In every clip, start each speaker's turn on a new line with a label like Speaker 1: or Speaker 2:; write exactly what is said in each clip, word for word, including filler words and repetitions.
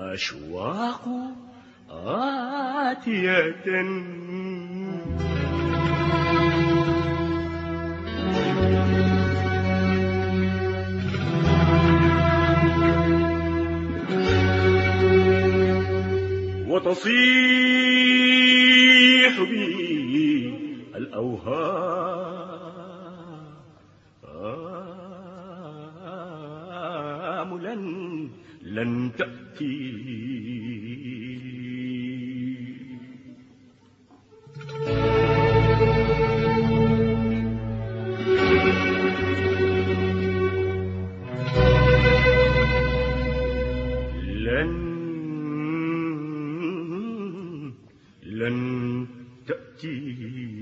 Speaker 1: الأشواق آتية وتصيح بي الأوهام لن لن تأتي لن لن تأتي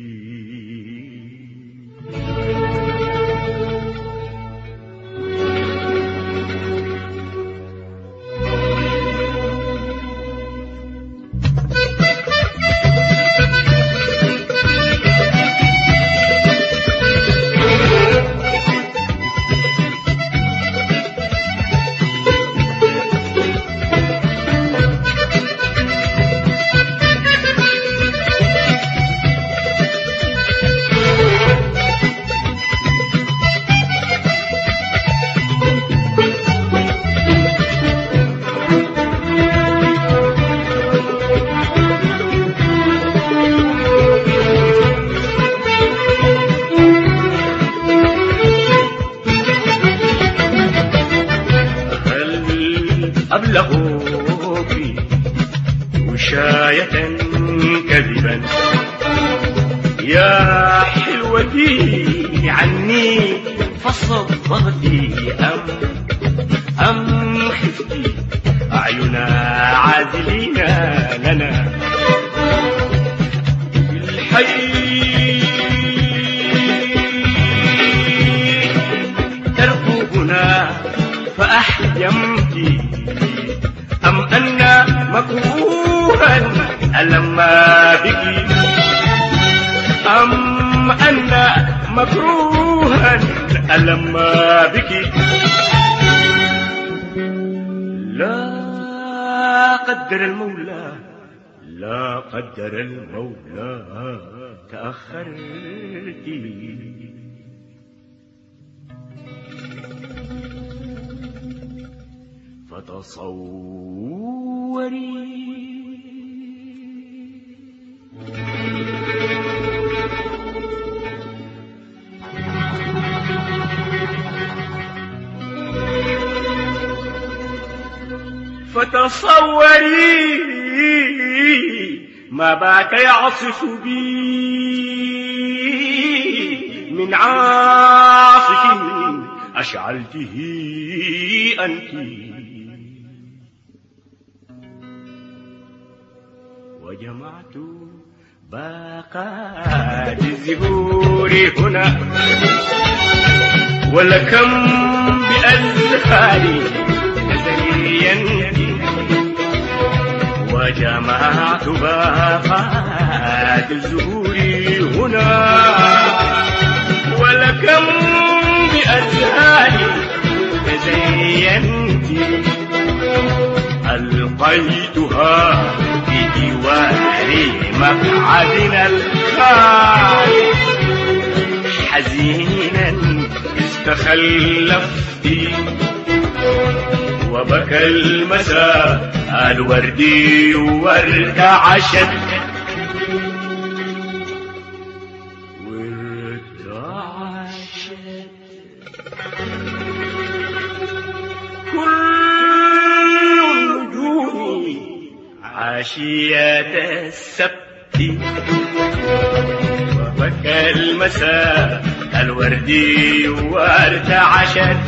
Speaker 1: أبلغوا في وشاية كذبا يا حلوتي عني فصدقتي أم أم خفتي أعينا عازلين لنا بالحي تركوبنا فأحيمتي أم أن مكروها ألما بك أم أن مكروها ألما بك لا قدر المولى لا قدر المولى تأخرتي فتصوري فتصوري ما بات يعصف بي من عاصف أشعلته أنتِ وجمعت باقات الزهور هنا ولكم بأزهاري تزينتي وجمعت باقات الزهور هنا ولكم بأزهاري تزينتي ألقيتها في جوار مقعدنا الخالي حزينا استخلفت وبكى المساء الوردي وارتعشت وارتعشت كل النجوم عشية السبت وبكى المساء الوردي وارتعشت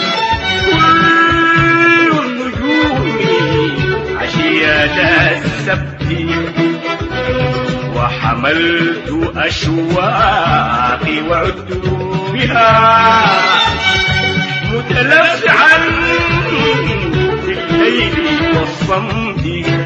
Speaker 1: كل النجوم عشية السبت وحملت أشواقي وعدت بها متلفعا في الليل والصمت